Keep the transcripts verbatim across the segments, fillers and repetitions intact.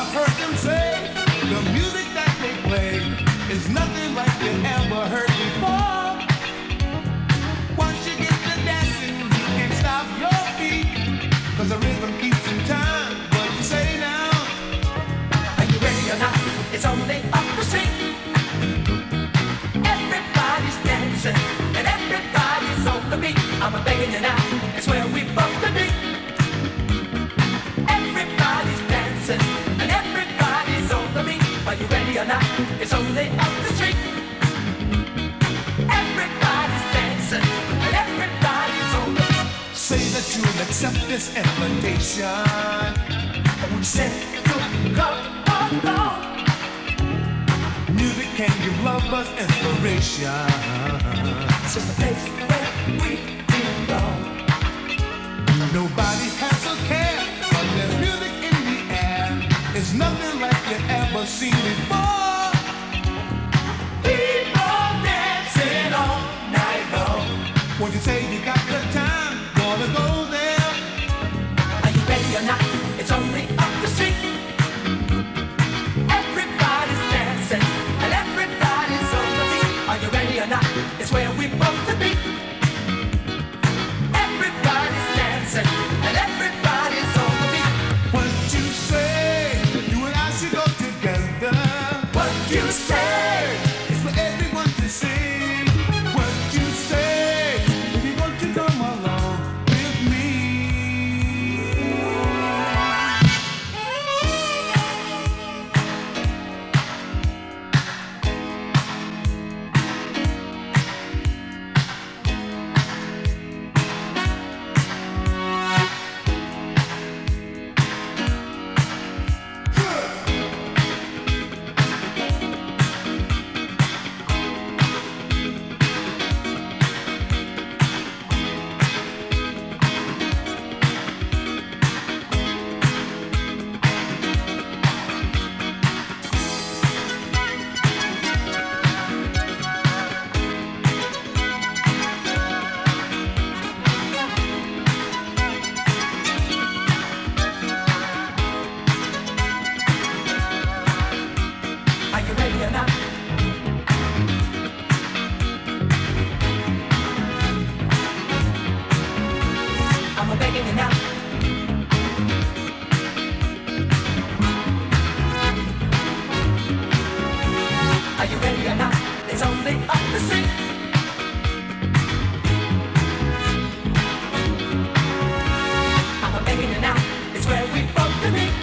I heard them say, the music that they play is nothing like you ever heard before. Once you get to dancing, you can't stop your feet, 'cause the rhythm keeps in time. What you say now? Are you ready or not? It's only up the street. Everybody's dancing and everybody's on the beat. I'm begging you now, it's where we both to be. Everybody's dancing and everybody's on the beat. Are you ready or not? It's only up the street. Everybody's dancing and everybody's on the beat. Say that you'll accept this invitation. We said to come along. Music can give lovers inspiration. It's just a place where we belong. Nobody has a care, but there's music in the air. It's nothing like you ever seen before. People dancing all night long. When you say you got the time, wanna go there? Are you ready or not? It's only up the street. Everybody's dancing and everybody's on the beat. Are you ready or not? It's where we both to be. Everybody's dancing and everybody's on the beat. What you say? You and I should go together. What you say? It's for everyone to see. What you say? Baby, won't you come along with me? Are you ready or not? I'm a begging you now. Are you ready or not? It's only up the street. I'm a begging you now. It's where we both to be.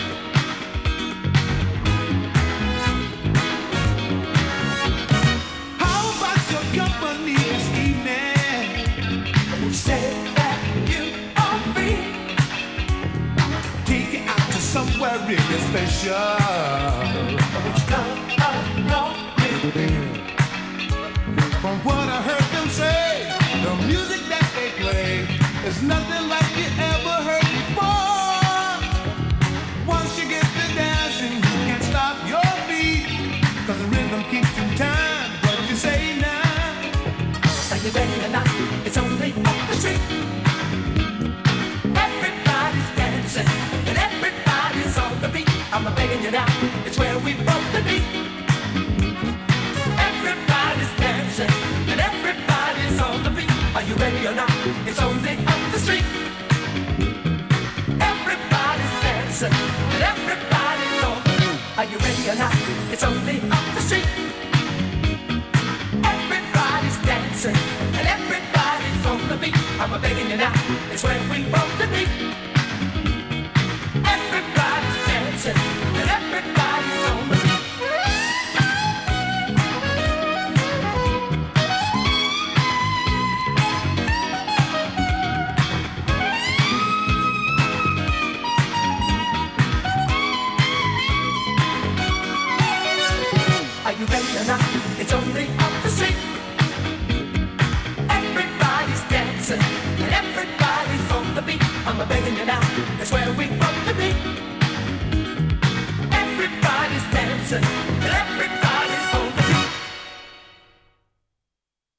How about your company this evening? You said that you are free. Take it out to somewhere really special. Would you come along with me? From what I heard them say, the music that they play is nothing like you ever heard before. Once you get to dancing, you can't stop your feet, 'cause the rhythm keeps in time. What you say now? Are you ready or not? It's only up the street. Everybody's dancing and everybody's on the beat. I'm begging you now. It's where we both to be. Everybody's dancing and everybody's on the beat. Are you ready or not? It's only up the street. Everybody's dancing and everybody's on the beat. Are you ready or not? It's only up the street. Everybody's dancing and everybody's on the beat. I'm begging you now. It's where we both to be.